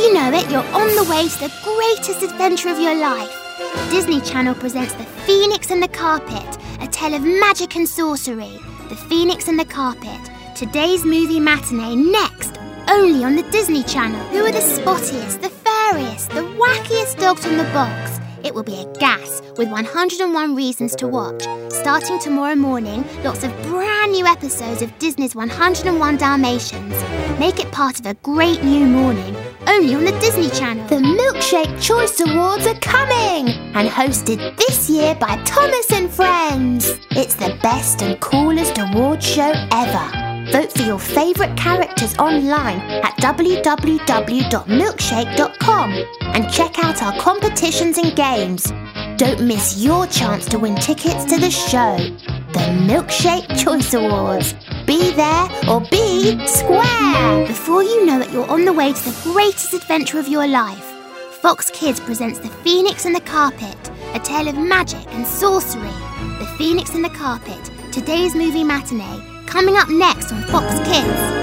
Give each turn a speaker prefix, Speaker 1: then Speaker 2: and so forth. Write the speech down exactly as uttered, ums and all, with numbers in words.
Speaker 1: you know it, you're on the way to the greatest adventure of your life. Disney Channel presents The Phoenix and the Carpet, a tale of magic and sorcery. The Phoenix and the Carpet, today's movie matinee, next, only on the Disney Channel. Who are the spottiest, the fairiest, the wackiest dogs in the box? It will be a gas with one hundred and one reasons to watch. Starting tomorrow morning, lots of brand new episodes of Disney's one hundred and one Dalmatians. Make it part of a great new morning, only on the Disney Channel. The Milkshake Choice Awards are coming, and hosted this year by Thomas and Friends. It's the best and coolest award show ever. Vote for your favourite characters online at w w w dot milkshake dot com and check out our competitions and games. Don't miss your chance to win tickets to the show. The Milkshake Choice Awards. Be there or be square. Before you know it, you're on the way to the greatest adventure of your life. Fox Kids presents The Phoenix and the Carpet, a tale of magic and sorcery. The Phoenix and the Carpet, today's movie matinee, coming up next on Fox Kids.